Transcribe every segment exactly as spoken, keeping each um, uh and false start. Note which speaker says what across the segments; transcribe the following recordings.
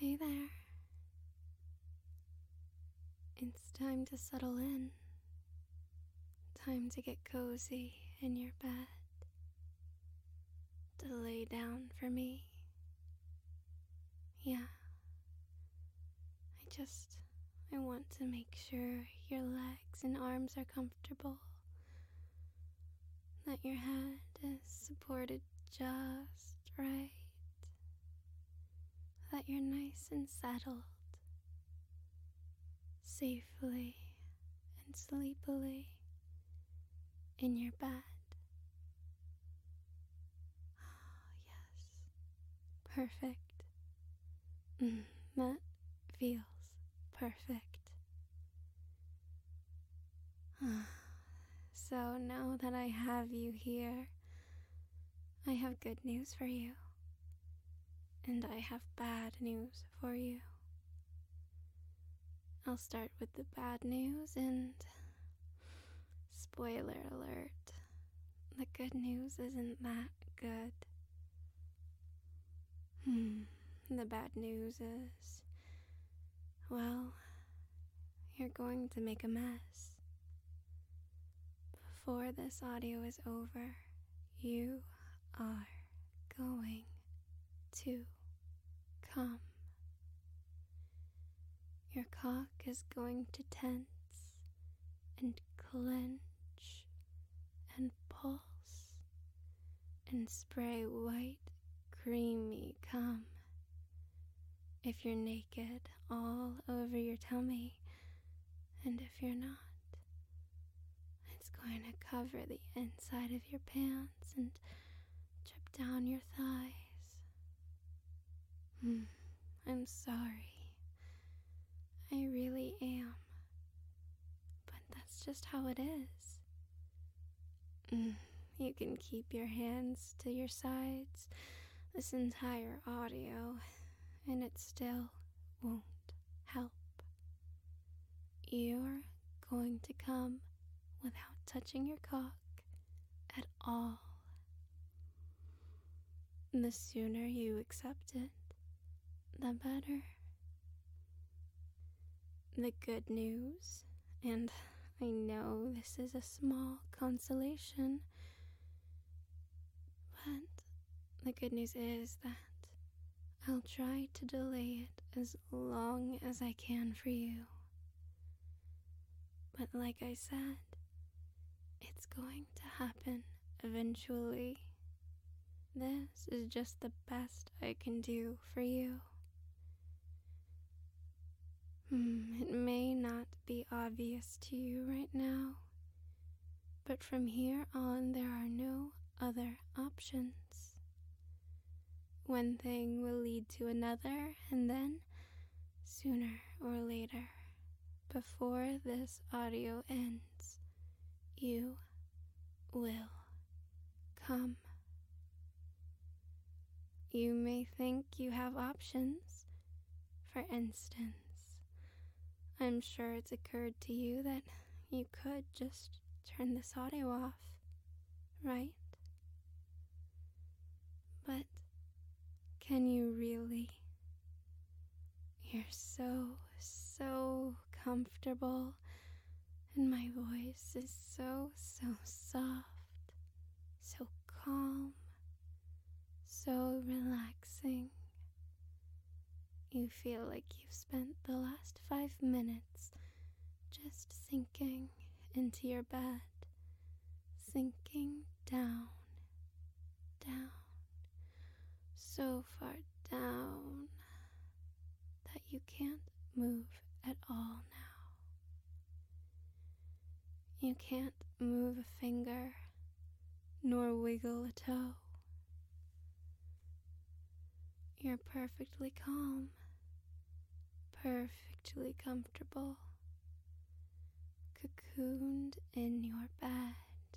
Speaker 1: Hey there. It's time to settle in. Time to get cozy in your bed. To lay down for me. Yeah. I just, I want to make sure your legs and arms are comfortable. That your head is supported just right. That you're nice and settled. Safely and sleepily in your bed. Oh, yes. Perfect. Mm, that feels perfect. So now that I have you here, I have good news for you. And I have bad news for you. I'll start with the bad news and spoiler alert, the good news isn't that good. Hmm, the bad news is, well, you're going to make a mess. Before this audio is over, you are going to come. Your cock is going to tense and clench and pulse and spray white, creamy cum. If you're naked, all over your tummy, and if you're not, it's going to cover the inside of your pants and drip down your thighs. Hmm, I'm sorry. I really am. But that's just how it is. Mm, you can keep your hands to your sides this entire audio, and it still won't help. You're going to come without touching your cock at all. The sooner you accept it, the better. The good news, and I know this is a small consolation, but the good news is that I'll try to delay it as long as I can for you. But like I said, it's going to happen eventually. This is just the best I can do for you. Hmm, it may not be obvious to you right now, but from here on there are no other options. One thing will lead to another, and then, sooner or later, before this audio ends, you will come. You may think you have options. For instance, I'm sure it's occurred to you that you could just turn this audio off, right? But can you really? You're so, so comfortable, and my voice is so, so soft, so calm, so relaxing. You feel like you've spent the last five minutes just sinking into your bed, sinking down, down, so far down that you can't move at all now. You can't move a finger, nor wiggle a toe. You're perfectly calm, perfectly comfortable, cocooned in your bed,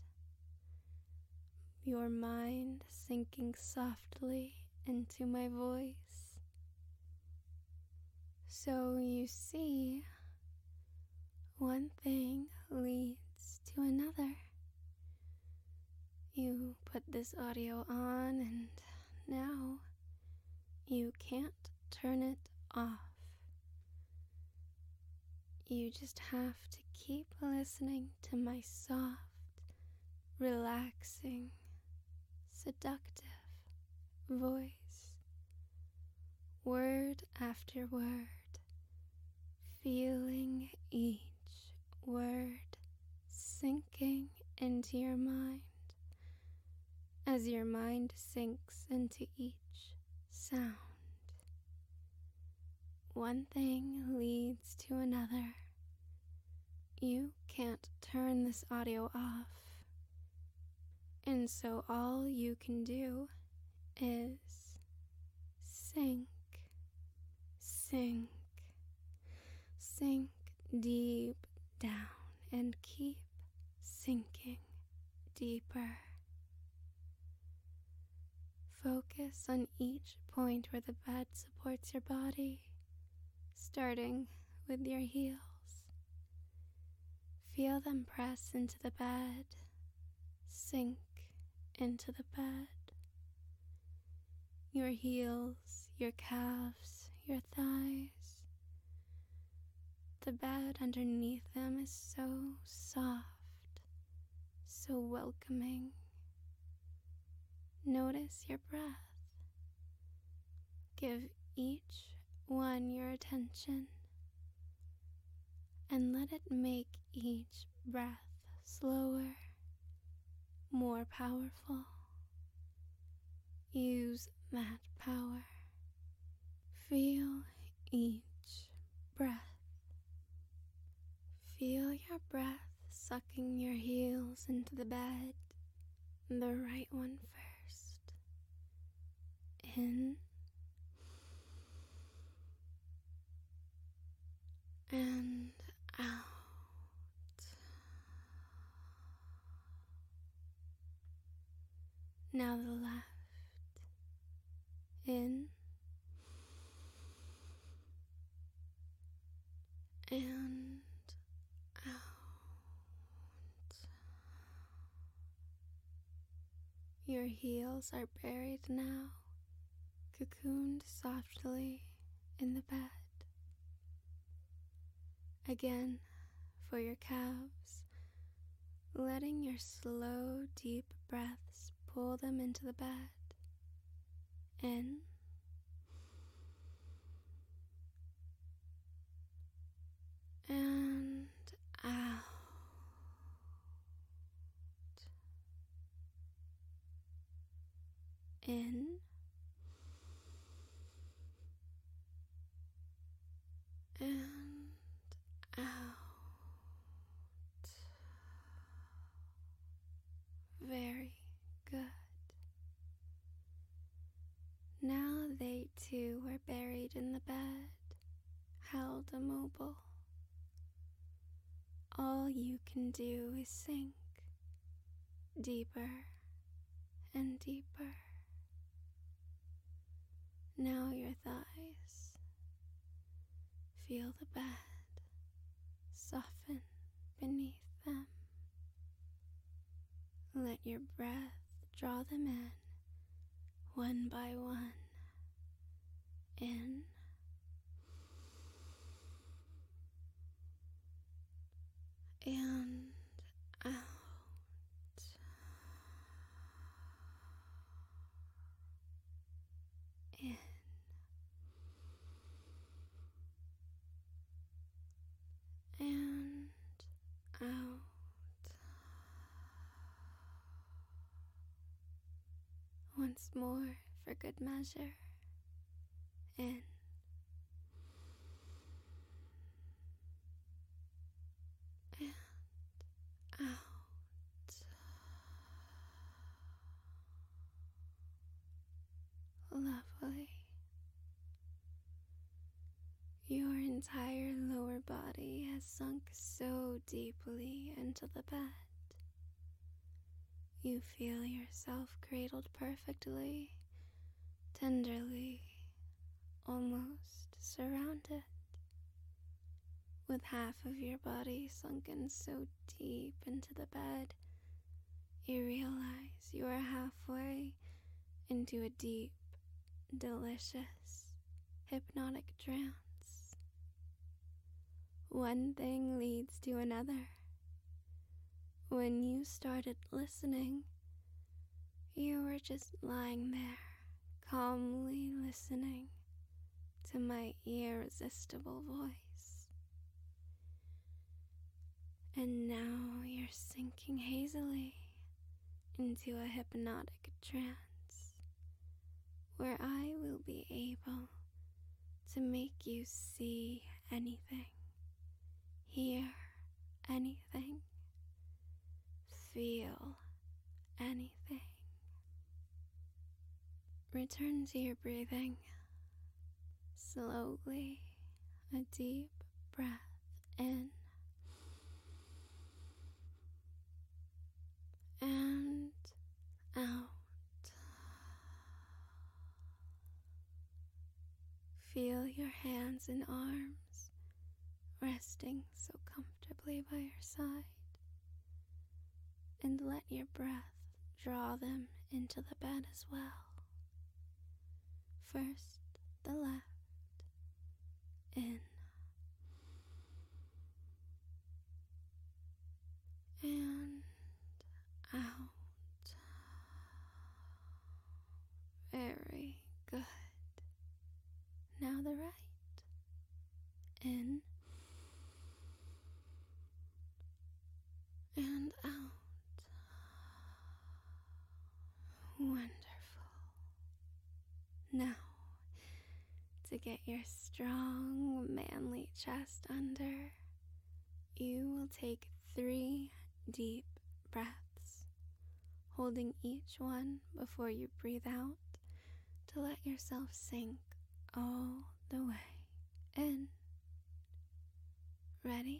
Speaker 1: your mind sinking softly into my voice. So you see, one thing leads to another. You put this audio on, and now you can't turn it off. You just have to keep listening to my soft, relaxing, seductive voice, word after word, feeling each word sinking into your mind as your mind sinks into each sound. One thing leads to another. You can't turn this audio off, and so all you can do is sink, sink, sink deep down and keep sinking deeper. Focus on each point where the bed supports your body, starting with your heels. Feel them press into the bed, sink into the bed. Your heels, your calves, your thighs. The bed underneath them is so soft, so welcoming. Notice your breath. Give each one your attention and let it make each breath slower, more powerful. Use that power. Feel each breath. Feel your breath sucking your heels into the bed, the right one first. In and out. Now the left. In and out. Your heels are buried now, cocooned softly in the bed. Again, for your calves, letting your slow, deep breaths pull them into the bed. In and out. In and out. Very good. Now they too are buried in the bed, held immobile. All you can do is sink deeper and deeper. Now your thighs. Feel the bed soften beneath them. Let your breath draw them in, one by one. In and out. In and out. Once more for good measure. In and out. Lovely. Your entire lower body has sunk so deeply into the bed. You feel yourself cradled perfectly, tenderly, almost surrounded. With half of your body sunken so deep into the bed, you realize you are halfway into a deep, delicious, hypnotic trance. One thing leads to another. When you started listening, you were just lying there, calmly listening to my irresistible voice. And now you're sinking hazily into a hypnotic trance where I will be able to make you see anything, hear anything, feel anything. Return to your breathing. Slowly, a deep breath in and out. Feel your hands and arms resting so comfortably by your side, and let your breath draw them into the bed as well. First, the left, in and out. Very good. Now the right, in and out. Wonderful. Now, to get your strong, manly chest under, you will take three deep breaths, holding each one before you breathe out to let yourself sink all the way in. Ready?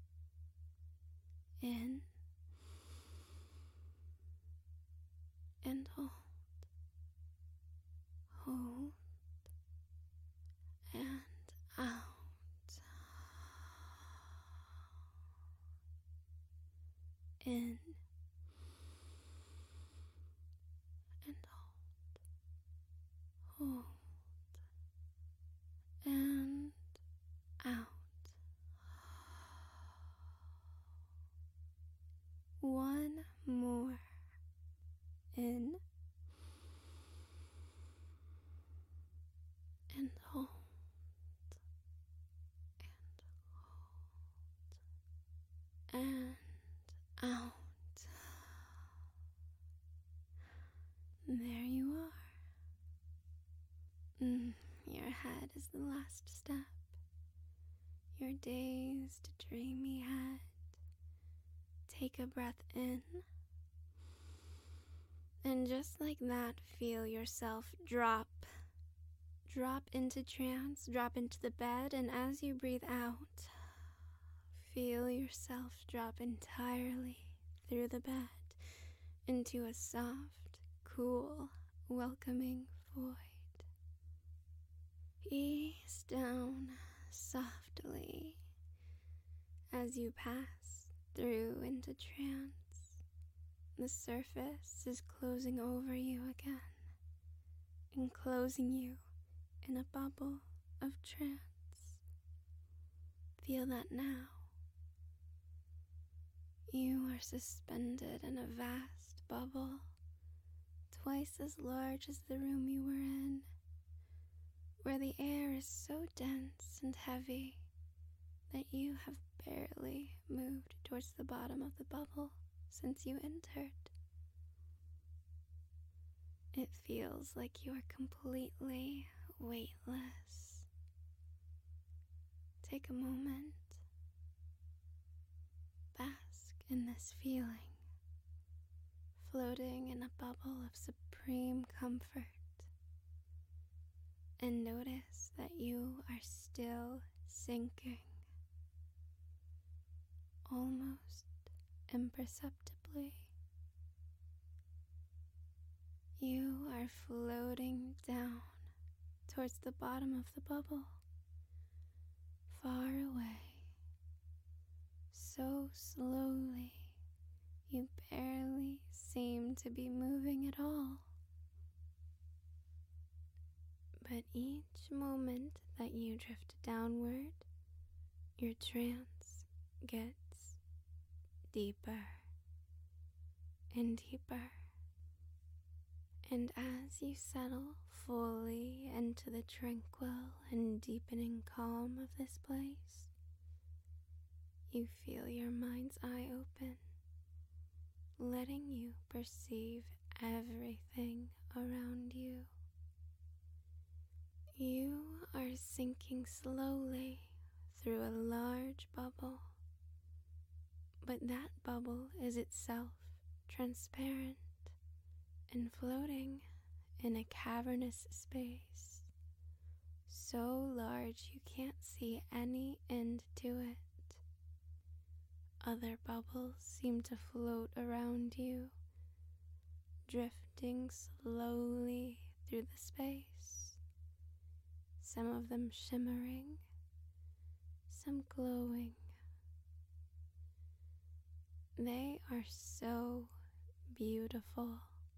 Speaker 1: In and hold. Hold and out. In and hold. Hold and out. One more. In and hold and hold and out. There you are. Mm, your head is the last step. Your dazed, dreamy head. Take a breath in. And just like that, feel yourself drop. Drop into trance, drop into the bed, and as you breathe out, feel yourself drop entirely through the bed into a soft, cool, welcoming void. Ease down softly as you pass through into trance. The surface is closing over you again, enclosing you in a bubble of trance. Feel that now. You are suspended in a vast bubble, twice as large as the room you were in, where the air is so dense and heavy that you have barely moved towards the bottom of the bubble since you entered. It feels like you are completely weightless. Take a moment. Bask in this feeling, floating in a bubble of supreme comfort. And notice that you are still sinking, almost imperceptibly. You are floating down towards the bottom of the bubble, far away, so slowly you barely seem to be moving at all. But each moment that you drift downward, your trance gets deeper and deeper. And as you settle fully into the tranquil and deepening calm of this place, you feel your mind's eye open, letting you perceive everything around you. You are sinking slowly through a large bubble, but that bubble is itself transparent and floating in a cavernous space, so large you can't see any end to it. Other bubbles seem to float around you, drifting slowly through the space, some of them shimmering, some glowing. They are so beautiful.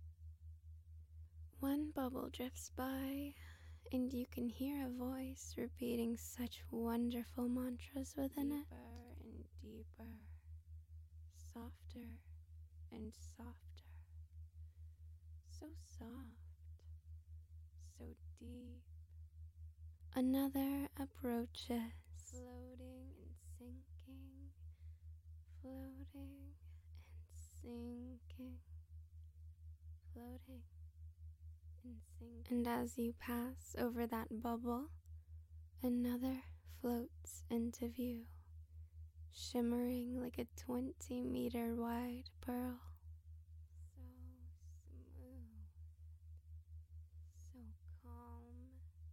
Speaker 1: One bubble drifts by, and you can hear a voice repeating such wonderful mantras within it. Deeper and deeper, softer and softer, so soft, so deep. Another approaches, floating and sinking, floating and sinking, floating and sinking. And as you pass over that bubble, another floats into view, shimmering like a twenty meter wide pearl. So smooth, so calm,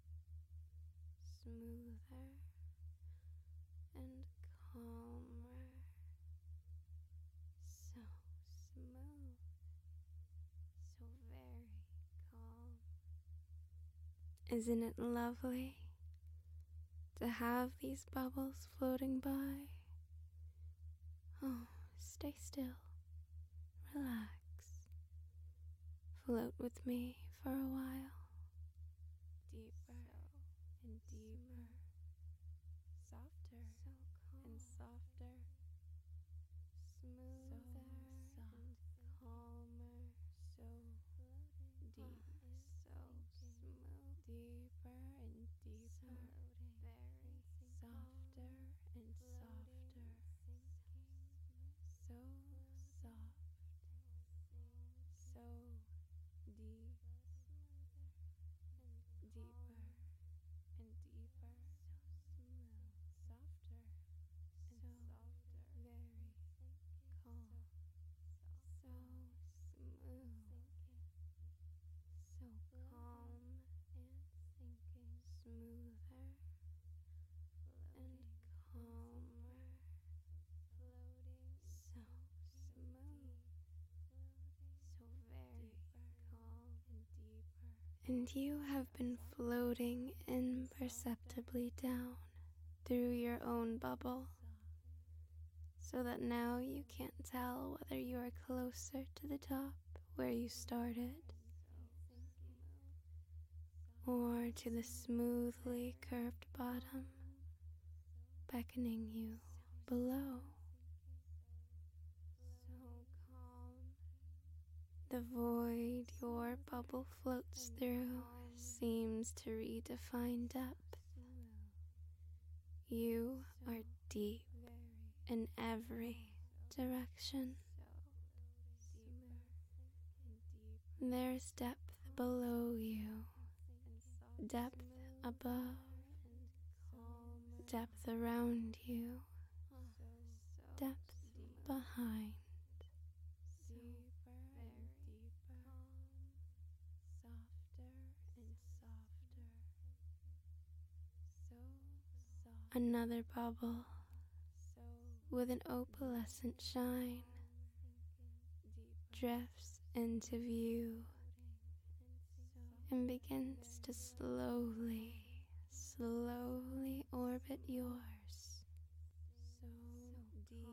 Speaker 1: smoother and calmer, so smooth, so very calm. Isn't it lovely to have these bubbles floating by? Oh, stay still, relax, float with me for a while. Deeper and deeper, softer and softer, smoother and calmer, so deep, so smooth, deeper and deeper, very softer and softer, so soft, so deep, deeper and deeper, softer and softer, very calm, so smooth, so calm and sinking, smoother and calmer, floating, so smooth, so very calm and deeper. And you have been floating imperceptibly down through your own bubble, so that now you can't tell whether you are closer to the top where you started, or to the smoothly curved bottom beckoning you below. So calm. The void your bubble floats through seems to redefine depth. You are deep in every direction. There's depth below you, depth above, depth around you, depth behind. Deeper and deeper, softer and softer, so soft. Another bubble with an opalescent shine drifts into view and begins to slowly, slowly orbit yours. So deep,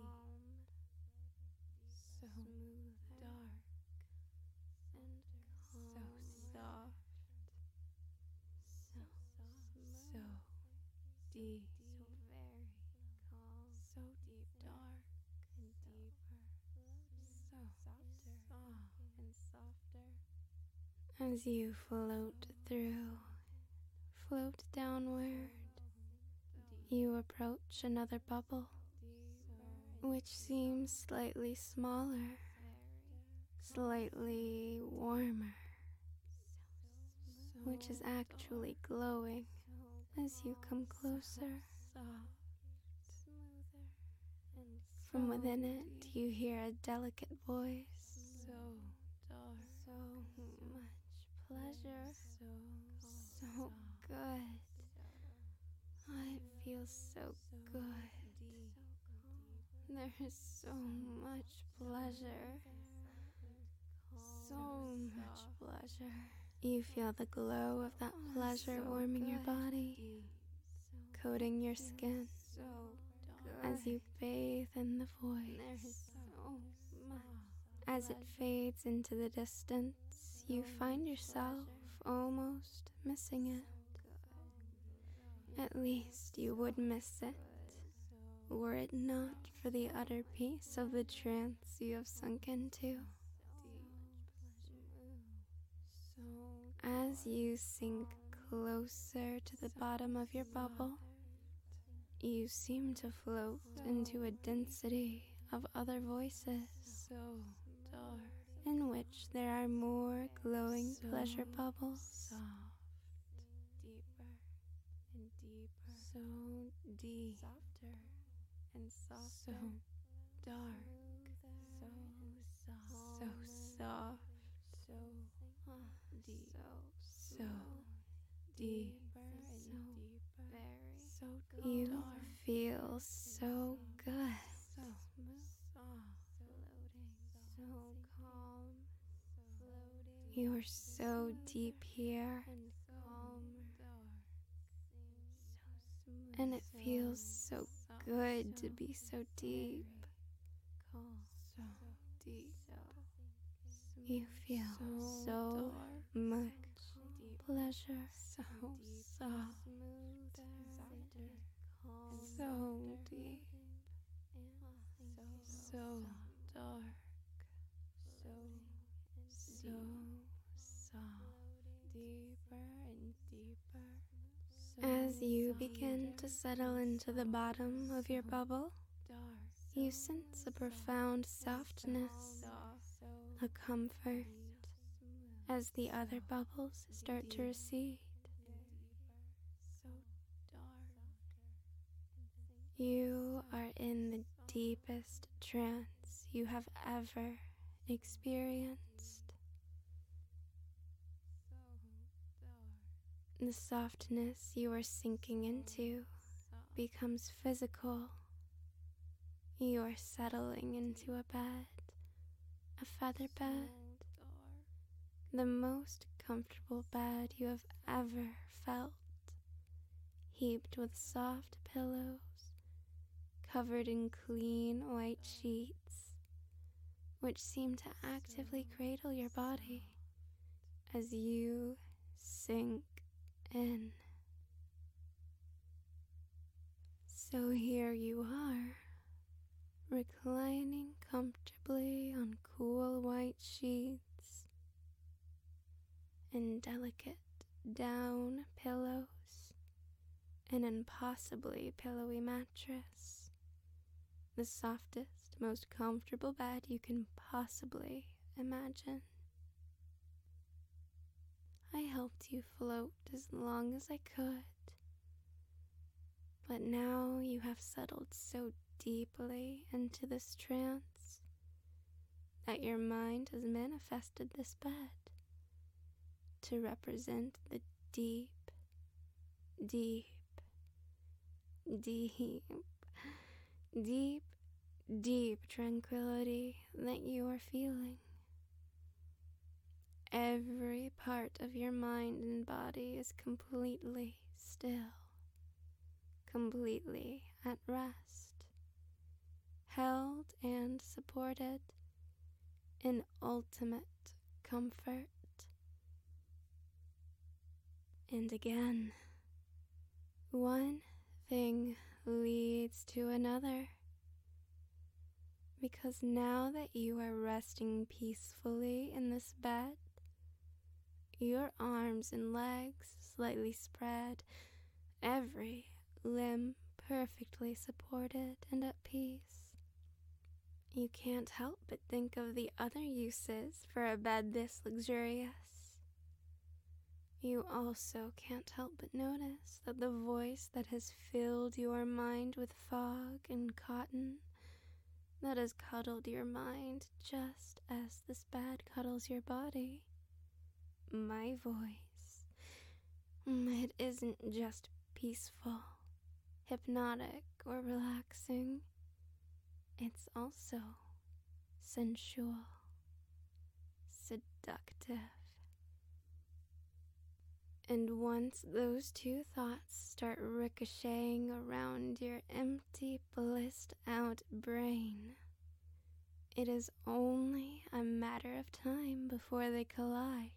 Speaker 1: so dark, and so soft, so deep, so very calm, so deep, dark and deeper, so softer, soft and softer. As you float through, float downward, you approach another bubble, which seems slightly smaller, slightly warmer, which is actually glowing as you come closer. From within it, you hear a delicate voice. So dark, so much pleasure, so, so good. Oh, it feels so good. There is so much pleasure, so much pleasure. You feel the glow of that pleasure warming your body, coating your skin as you bathe in the voice. As it fades into the distance, you find yourself almost missing it. At least you would miss it, were it not for the utter peace of the trance you have sunk into. As you sink closer to the bottom of your bubble, you seem to float into a density of other voices, in which there are more glowing pleasure bubbles. And deeper, so deep, softer and softer, so dark, so soft, so soft, so deep, so deeper and deeper, very so dark. You feel so good, so soft, floating, so calm, floating. You are so deep here and calmer. And it feels so good to be so deep. So deep. You feel so much pleasure. So soft. So deep. So dark. So, so soft. Deeper and deeper. As you begin to settle into the bottom of your bubble, you sense a profound softness, a comfort, as the other bubbles start to recede. You are in the deepest trance you have ever experienced. The softness you are sinking into becomes physical. You are settling into a bed, a feather bed, the most comfortable bed you have ever felt, heaped with soft pillows, covered in clean white sheets, which seem to actively cradle your body as you sink in. So here you are, reclining comfortably on cool white sheets and delicate down pillows, an impossibly pillowy mattress, the softest, most comfortable bed you can possibly imagine. I helped you float as long as I could, but now you have settled so deeply into this trance that your mind has manifested this bed to represent the deep, deep, deep, deep, deep tranquility that you are feeling. Every part of your mind and body is completely still, completely at rest, held and supported in ultimate comfort. And again, one thing leads to another. Because now that you are resting peacefully in this bed, your arms and legs slightly spread, every limb perfectly supported and at peace, you can't help but think of the other uses for a bed this luxurious. You also can't help but notice that the voice that has filled your mind with fog and cotton, that has cuddled your mind just as this bed cuddles your body, my voice, it isn't just peaceful, hypnotic, or relaxing. It's also sensual, seductive. And once those two thoughts start ricocheting around your empty, blissed out brain, it is only a matter of time before they collide,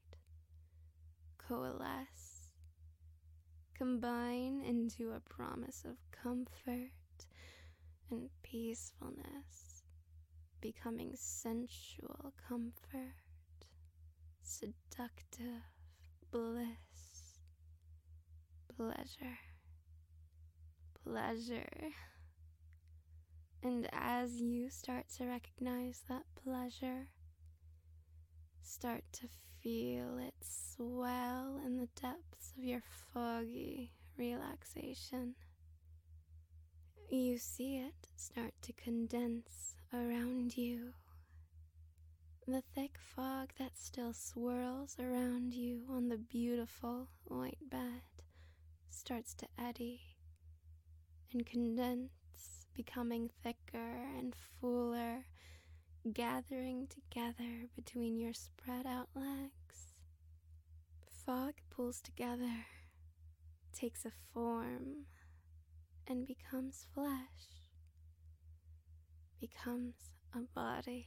Speaker 1: coalesce, combine into a promise of comfort and peacefulness, becoming sensual comfort, seductive bliss, pleasure, pleasure. And as you start to recognize that pleasure, start to feel it swell in the depths of your foggy relaxation, you see it start to condense around you. The thick fog that still swirls around you on the beautiful white bed starts to eddy and condense, becoming thicker and fuller, gathering together between your spread out legs. Fog pulls together, takes a form, and becomes flesh, becomes a body.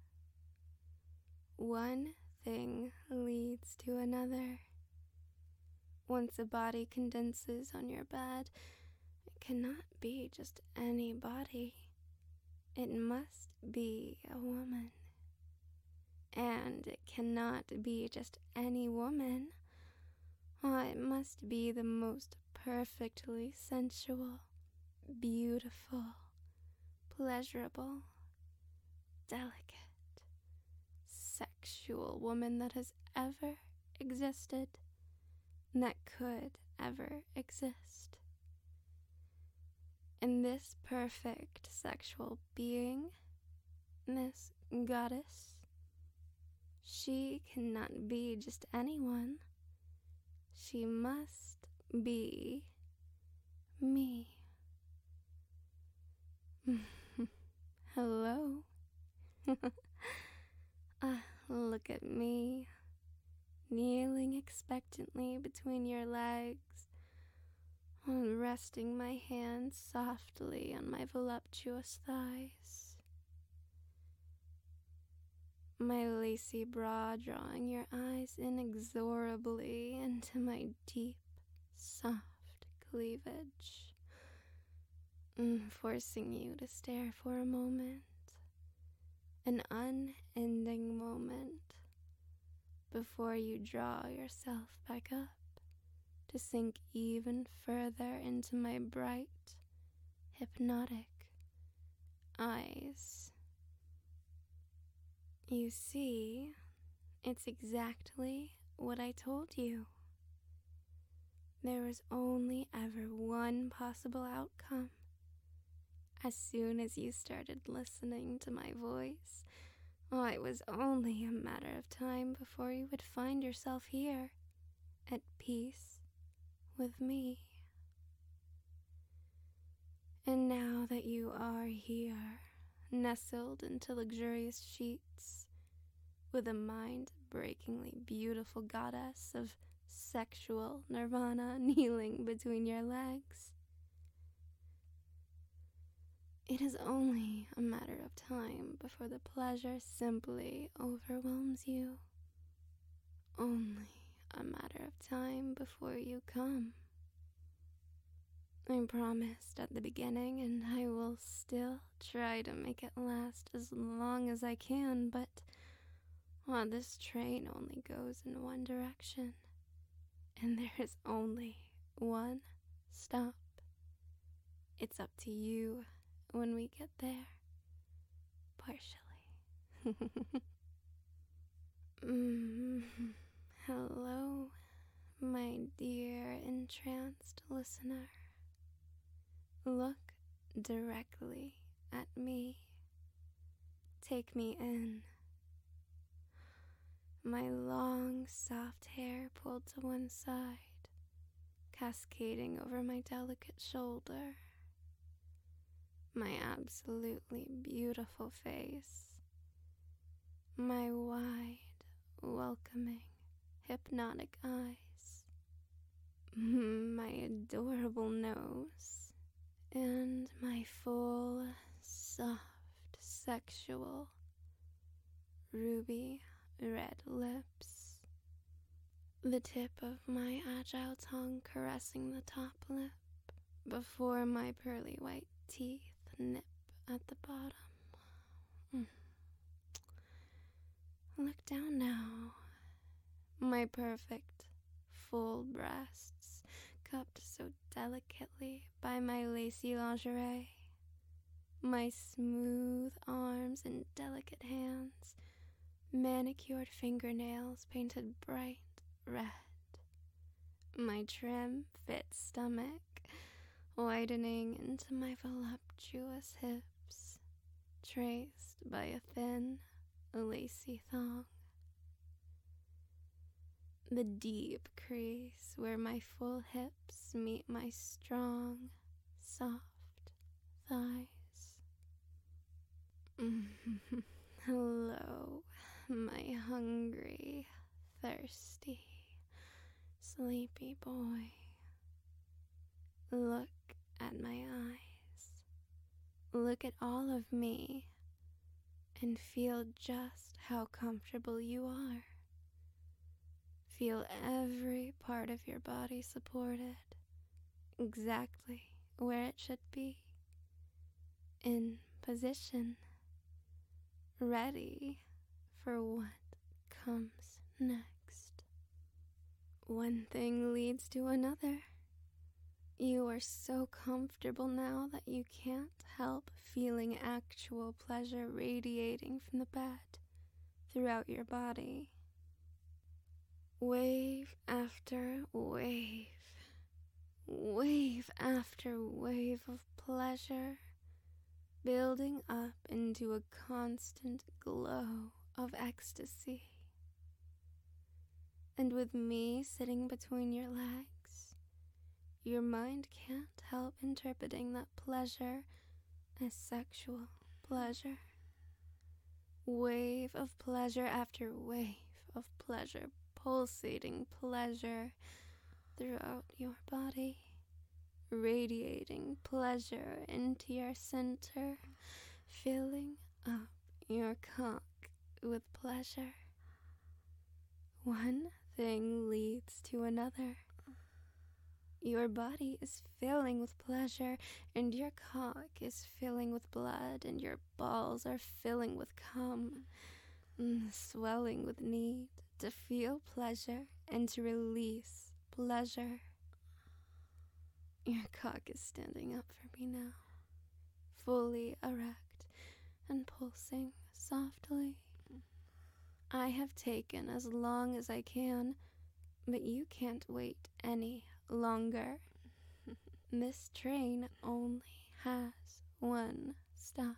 Speaker 1: One thing leads to another. Once a body condenses on your bed, it cannot be just any body. It must be a woman. And it cannot be just any woman. Oh, it must be the most perfectly sensual, beautiful, pleasurable, delicate, sexual woman that has ever existed, that could ever exist. And this perfect sexual being, this goddess, she cannot be just anyone. She must be me. Hello. Ah, look at me, kneeling expectantly between your legs, while resting my hands softly on my voluptuous thighs. My lacy bra drawing your eyes inexorably into my deep, soft cleavage, forcing you to stare for a moment. An unending moment before you draw yourself back up to sink even further into my bright, hypnotic eyes. You see, it's exactly what I told you. There was only ever one possible outcome. As soon as you started listening to my voice, oh, it was only a matter of time before you would find yourself here, at peace with me. And now that you are here, nestled into luxurious sheets, with a mind-breakingly beautiful goddess of sexual nirvana kneeling between your legs, it is only a matter of time before the pleasure simply overwhelms you. Only a matter of time before you come. I promised at the beginning, and I will still try to make it last as long as I can, but well, this train only goes in one direction, and there is only one stop. It's up to you when we get there, partially. mm, hello, my dear entranced listener. Look directly at me. Take me in. My long, soft hair pulled to one side, cascading over my delicate shoulder. My absolutely beautiful face. My wide, welcoming, hypnotic eyes. My adorable nose. And my full, soft, sexual, ruby red lips. The tip of my agile tongue caressing the top lip before my pearly white teeth nip at the bottom. Mm. Look down now. My perfect, full breasts cupped so delicately by my lacy lingerie. My smooth arms and delicate hands, manicured fingernails painted bright red. My trim, fit stomach widening into my voluptuous hips, traced by a thin, lacy thong. The deep crease where my full hips meet my strong, soft thighs. Hello, my hungry, thirsty, sleepy boy. Look at my eyes. Look at all of me and feel just how comfortable you are. Feel every part of your body supported, exactly where it should be, in position, ready for what comes next. One thing leads to another. You are so comfortable now that you can't help feeling actual pleasure radiating from the bed throughout your body. Wave after wave, wave after wave of pleasure, building up into a constant glow of ecstasy. And with me sitting between your legs, your mind can't help interpreting that pleasure as sexual pleasure. Wave of pleasure after wave of pleasure, pulsating pleasure throughout your body, radiating pleasure into your center, filling up your cock with pleasure. One thing leads to another. Your body is filling with pleasure, and your cock is filling with blood, and your balls are filling with cum, mm, swelling with need to feel pleasure and to release pleasure. Your cock is standing up for me now, fully erect and pulsing softly. I have taken as long as I can, but you can't wait any longer. This train only has one stop.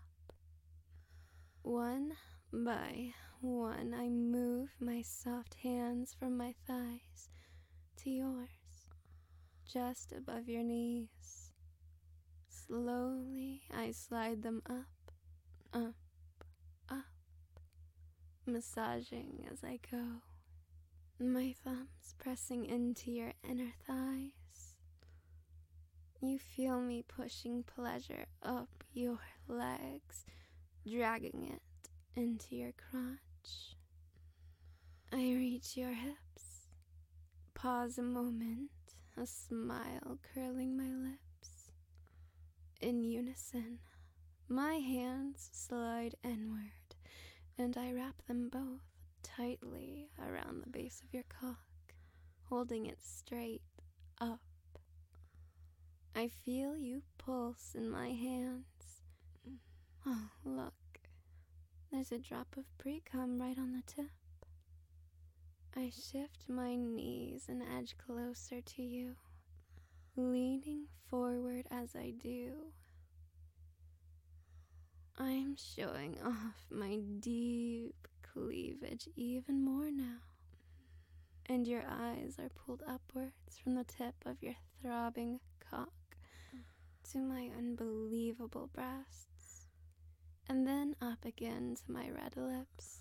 Speaker 1: One by one, I move my soft hands from my thighs to yours, just above your knees. Slowly, I slide them up, up, up, massaging as I go. My thumbs pressing into your inner thighs. You feel me pushing pleasure up your legs, dragging it into your crotch. I reach your hips. Pause a moment, a smile curling my lips. In unison, my hands slide inward, and I wrap them both tightly around the base of your cock, holding it straight up. I feel you pulse in my hands. Oh, look. There's a drop of pre-cum right on the tip. I shift my knees and edge closer to you, leaning forward as I do. I'm showing off my deep cleavage even more now, and your eyes are pulled upwards from the tip of your throbbing cock to my unbelievable breasts, and then up again to my red lips,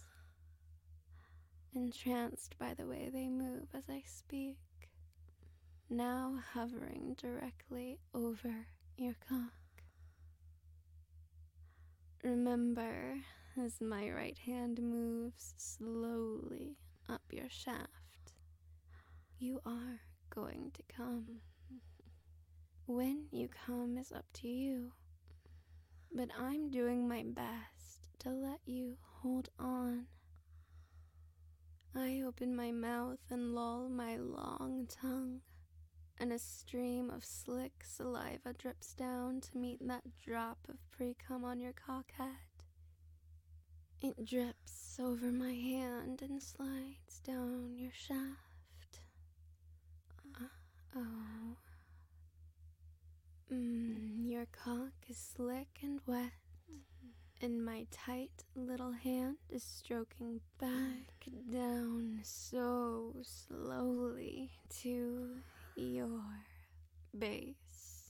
Speaker 1: entranced by the way they move as I speak, now hovering directly over your cock. Remember, as my right hand moves slowly up your shaft, you are going to come. When you come is up to you, but I'm doing my best to let you hold on. I open my mouth and loll my long tongue, and a stream of slick saliva drips down to meet that drop of pre-cum on your cockhead. It drips over my hand and slides down your shaft. Uh-oh. Mm, your cock is slick and wet, and my tight little hand is stroking back down so slowly to your base.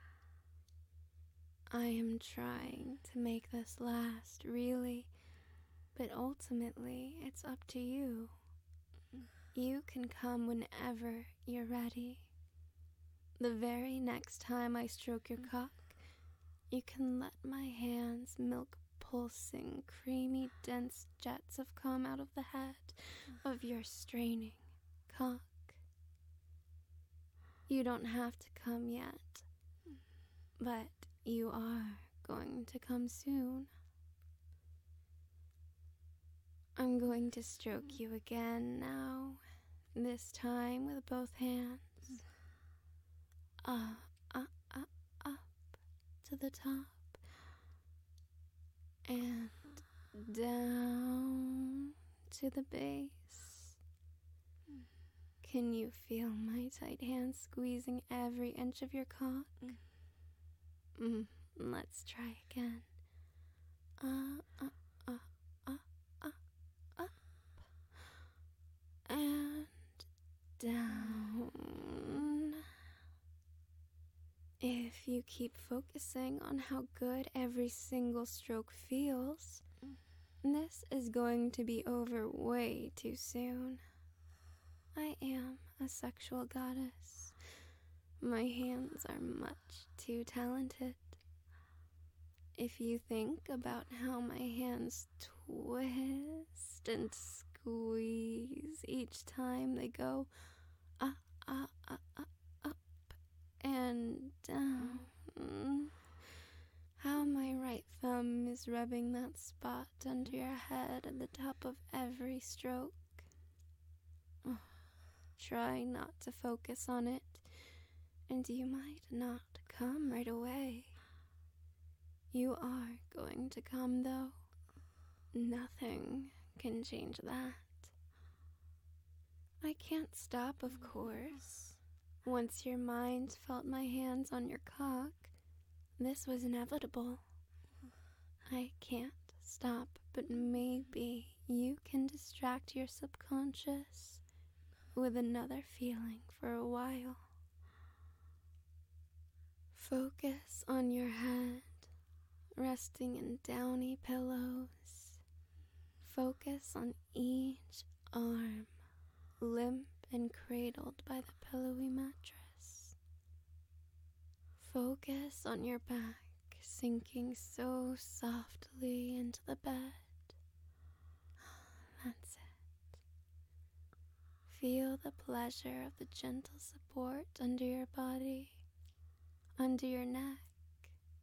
Speaker 1: I am trying to make this last, really, but ultimately it's up to you. You can come whenever you're ready. The very next time I stroke your cock, you can let my hands milk pulsing, creamy, dense jets of cum out of the head of your straining cock. You don't have to come yet, but you are going to come soon. I'm going to stroke you again now, this time with both hands. Up, up, up, up to the top, and down to the base. Can you feel my tight hands squeezing every inch of your cock? Mm, let's try again. Uh, uh, uh, uh, uh, up, and down. If you keep focusing on how good every single stroke feels, this is going to be over way too soon. I am a sexual goddess. My hands are much too talented. If you think about how my hands twist and squeeze each time they go up, up, up, up, up, and down. How my right thumb is rubbing that spot under your head at the top of every stroke. Oh, try not to focus on it, and you might not come right away. You are going to come, though. Nothing can change that. I can't stop, of course. Once your mind felt my hands on your cock, this was inevitable. I can't stop, but maybe you can distract your subconscious with another feeling for a while. Focus on your head, resting in downy pillows. Focus on each arm, limp and cradled by the pillowy mattress. Focus on your back, sinking so softly into the bed. That's it. Feel the pleasure of the gentle support under your body, under your neck,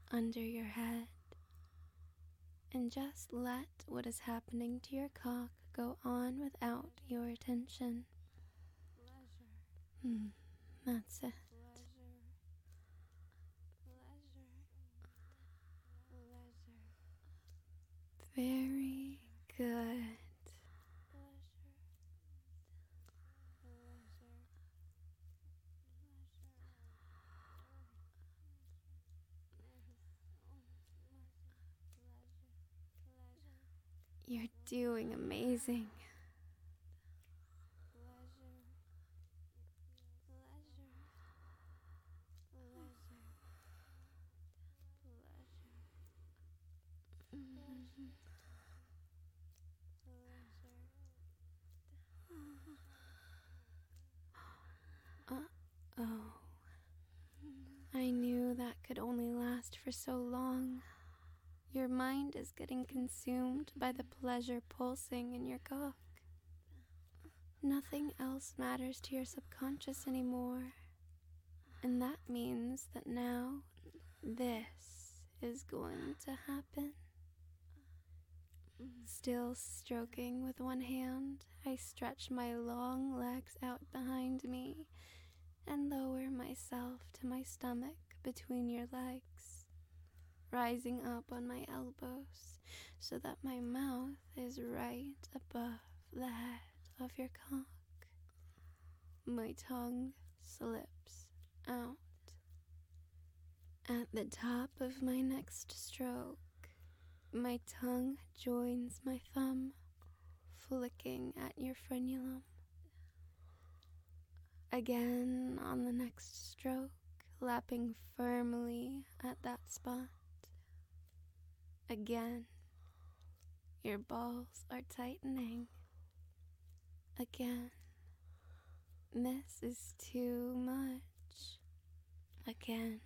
Speaker 1: under your head and just let what is happening to your cock go on without your attention. Hmm, that's it. Very good. You're doing amazing. Uh-oh. I knew that could only last for so long. Your mind is getting consumed by the pleasure pulsing in your cock. Nothing else matters to your subconscious anymore. And that means that now this is going to happen. Still stroking with one hand, I stretch my long legs out behind me and lower myself to my stomach between your legs, rising up on my elbows so that my mouth is right above the head of your cock. My tongue slips out. At the top of my next stroke, my tongue joins my thumb, flicking at your frenulum. Again on the next stroke, lapping firmly at that spot. Again, your balls are tightening. Again, this is too much. Again.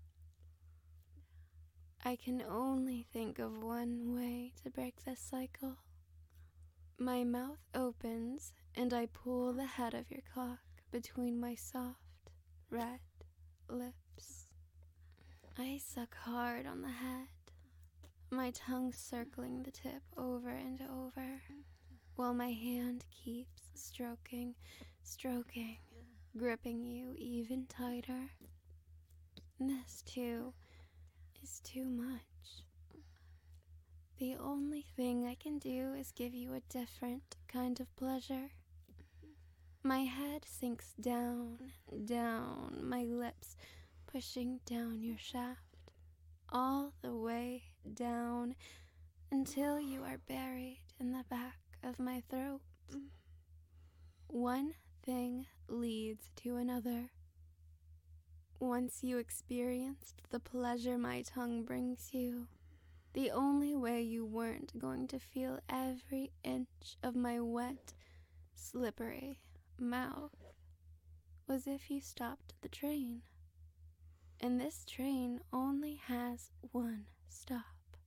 Speaker 1: I can only think of one way to break this cycle. My mouth opens and I pull the head of your cock between my soft, red lips. I suck hard on the head, my tongue circling the tip over and over, while my hand keeps stroking, stroking, gripping you even tighter. This, too, is too much. The only thing I can do is give you a different kind of pleasure. My head sinks down, down, my lips pushing down your shaft, all the way down until you are buried in the back of my throat. One thing leads to another. Once you experienced the pleasure my tongue brings you, the only way you weren't going to feel every inch of my wet, slippery mouth was if you stopped the train. And this train only has one stop.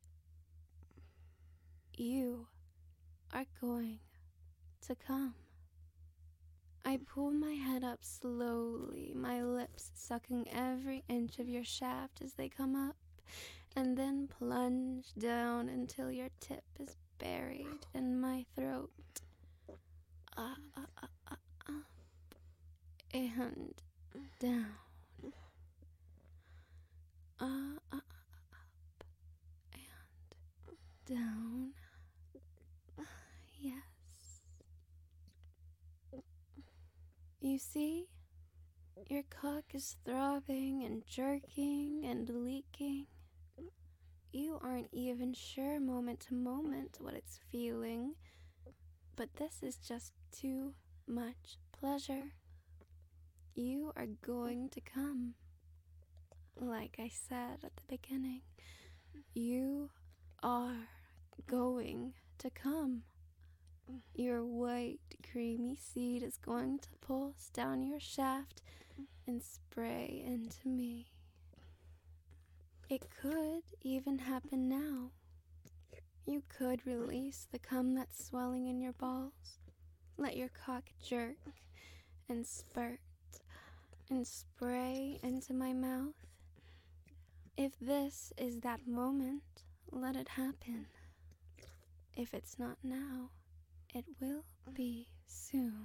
Speaker 1: You are going to come. I pull my head up slowly, my lips sucking every inch of your shaft as they come up, and then plunge down until your tip is buried in my throat. Up, uh, uh, uh, up, and down. Uh, uh, up, and down. Yes. You see, your cock is throbbing and jerking and leaking. You aren't even sure moment to moment what it's feeling, but this is just too much pleasure. You are going to come. Like I said at the beginning, you are going to come. Your white, creamy seed is going to pulse down your shaft and spray into me. It could even happen now. You could release the cum that's swelling in your balls, let your cock jerk and spurt and spray into my mouth. If this is that moment, let it happen. If it's not now, it will be soon.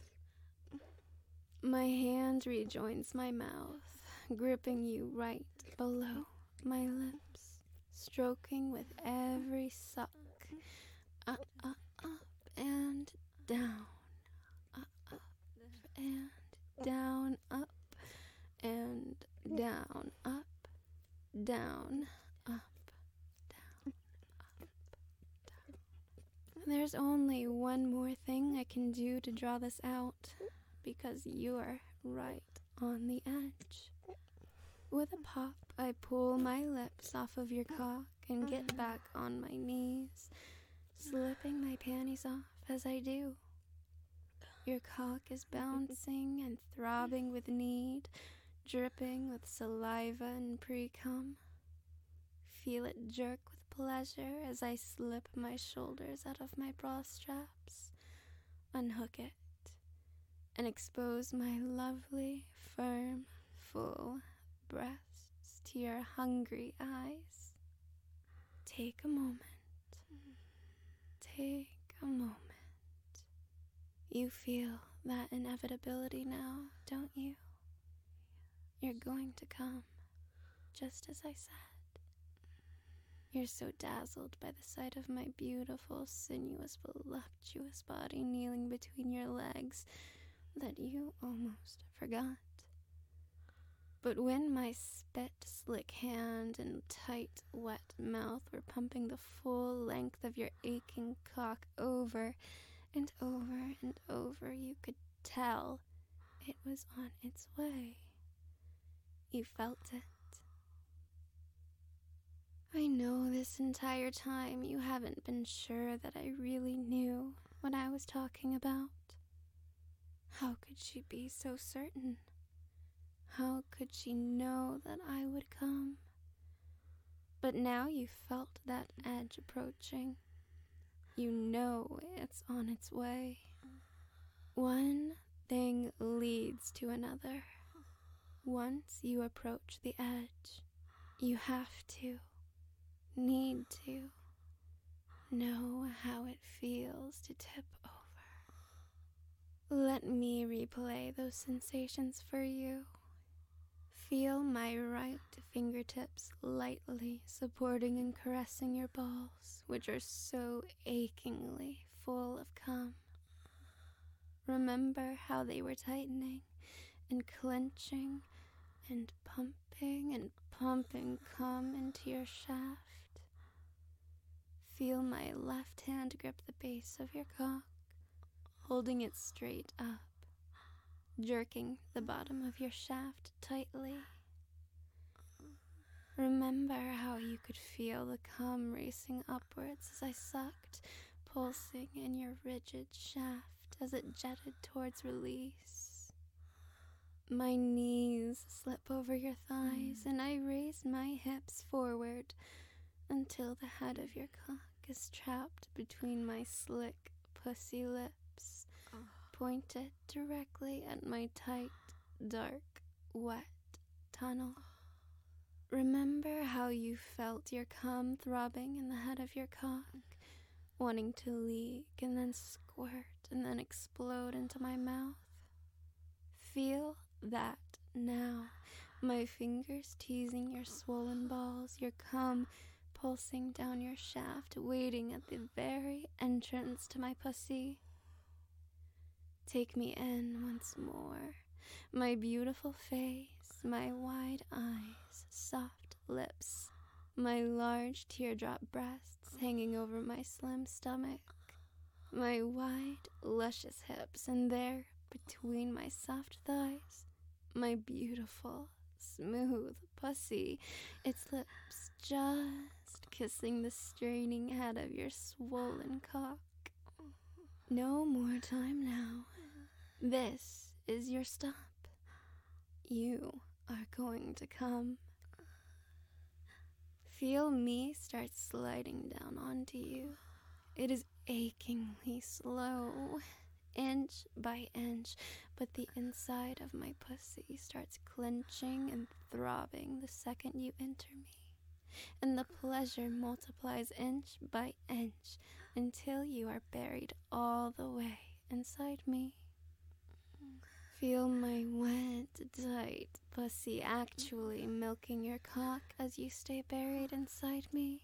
Speaker 1: My hand rejoins my mouth, gripping you right below my lips, stroking with every suck. Up, up, up, and down. Up, up, and down, up, and down, up, down, up, down, up, down. There's only one more thing I can do to draw this out, because you're right on the edge. With a pop, I pull my lips off of your cock and get back on my knees, slipping my panties off as I do. Your cock is bouncing and throbbing with need, dripping with saliva and pre-cum. Feel it jerk with pleasure as I slip my shoulders out of my bra straps, unhook it, and expose my lovely, firm, full breasts to your hungry eyes. Take a moment. Take a moment. You feel that inevitability now, don't you? You're going to come, just as I said. You're so dazzled by the sight of my beautiful, sinuous, voluptuous body kneeling between your legs that you almost forgot. But when my spit-slick hand and tight, wet mouth were pumping the full length of your aching cock over and over and over, you could tell it was on its way. You felt it. I know this entire time you haven't been sure that I really knew what I was talking about. How could she be so certain? How could she know that I would come? But now you felt that edge approaching. You know it's on its way. One thing leads to another. Once you approach the edge, you have to, need to, know how it feels to tip over. Let me replay those sensations for you. Feel my right fingertips lightly supporting and caressing your balls, which are so achingly full of cum. Remember how they were tightening and clenching and pumping and pumping cum into your shaft. Feel my left hand grip the base of your cock, holding it straight up, jerking the bottom of your shaft tightly. Remember how you could feel the cum racing upwards as I sucked, pulsing in your rigid shaft as it jetted towards release. My knees slip over your thighs and I raise my hips forward until the head of your cock is trapped between my slick pussy lips, pointed directly at my tight, dark, wet tunnel. Remember how you felt your cum throbbing in the head of your cock, wanting to leak and then squirt and then explode into my mouth? Feel that now, my fingers teasing your swollen balls, your cum pulsing down your shaft, waiting at the very entrance to my pussy. Take me in once more, my beautiful face, my wide eyes, soft lips, my large teardrop breasts hanging over my slim stomach, my wide, luscious hips, and there, between my soft thighs, my beautiful, smooth pussy, its lips just kissing the straining head of your swollen cock. No more time now. This is your stop. You are going to come. Feel me start sliding down onto you. It is achingly slow. inch by inch, but the inside of my pussy starts clenching and throbbing the second you enter me. And the pleasure multiplies inch by inch until you are buried all the way inside me. Feel my wet, tight pussy actually milking your cock as you stay buried inside me.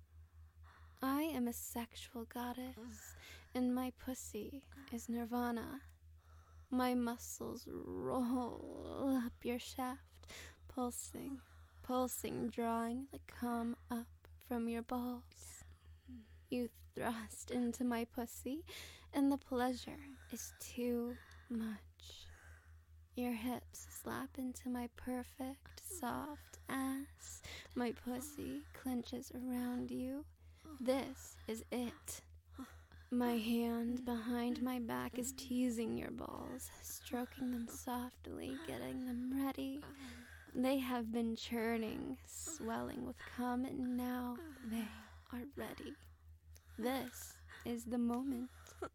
Speaker 1: I am a sexual goddess, and my pussy is nirvana. My muscles roll up your shaft, pulsing, pulsing, drawing the cum up from your balls. You thrust into my pussy, and the pleasure is too much. Your hips slap into my perfect, soft ass. My pussy clenches around you. This is it. My hand behind my back is teasing your balls, stroking them softly, getting them ready. They have been churning, swelling with cum, and now they are ready. This is the moment.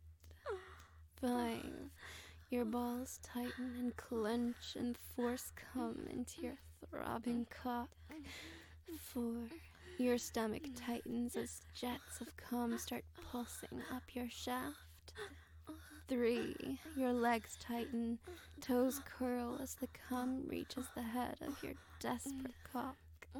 Speaker 1: Five. Your balls tighten and clench and force cum into your throbbing cock. Four. Your stomach tightens as jets of cum start pulsing up your shaft. Three. Your legs tighten, toes curl as the cum reaches the head of your desperate cock.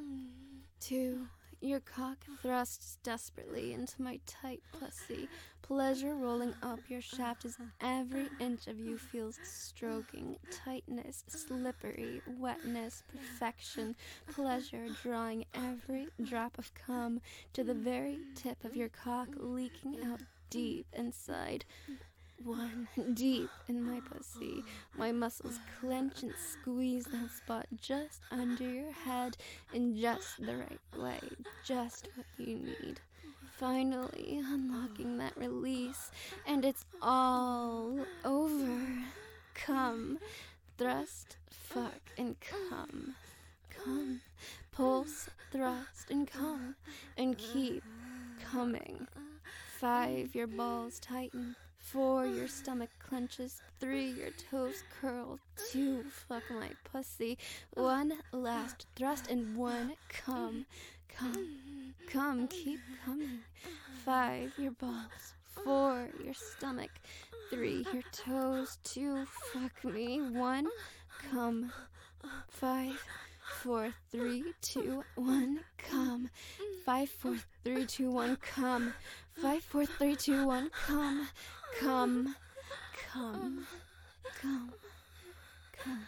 Speaker 1: Two. Your cock thrusts desperately into my tight pussy, pleasure rolling up your shaft as every inch of you feels stroking, tightness, slippery, wetness, perfection, pleasure drawing every drop of cum to the very tip of your cock, leaking out deep inside. One, deep in my pussy. My muscles clench and squeeze that spot just under your head in just the right way, just what you need. Finally unlocking that release, and it's all over. Come, thrust, fuck, and come. Come, pulse, thrust, and come, and keep coming. Five, your balls tighten. Four, your stomach clenches. Three, your toes curl. Two, fuck my pussy. One last thrust, and one, come, come, come, keep coming. Five, your balls. Four, your stomach. Three, your toes. Two, fuck me. One, come. Five, four, three, two, one, come. Five, four, three, two, one, come. Five, four, three, two, one, come. Come, come, come, come,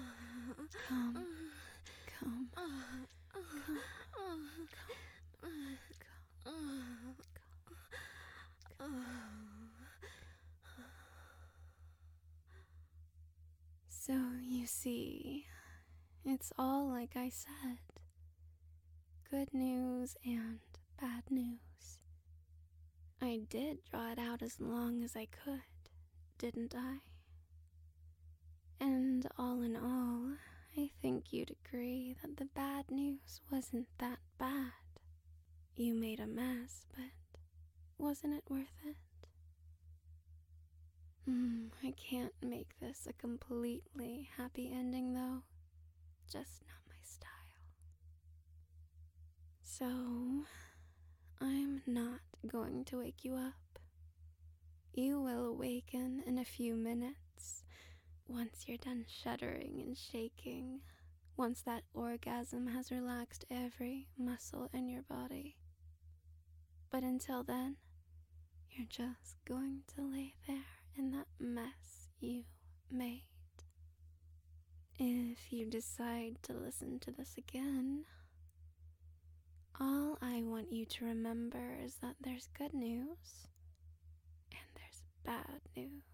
Speaker 1: come, come, come. So you see, it's all like I said. Good news and bad news. I did draw it out as long as I could, didn't I? And all in all, I think you'd agree that the bad news wasn't that bad. You made a mess, but wasn't it worth it? Hmm, I can't make this a completely happy ending though. Just not my style. So, I'm not going to wake you up. You will awaken in a few minutes, once you're done shuddering and shaking, once that orgasm has relaxed every muscle in your body. But until then, you're just going to lay there in that mess you made. If you decide to listen to this again, all I want you to remember is that there's good news and there's bad news.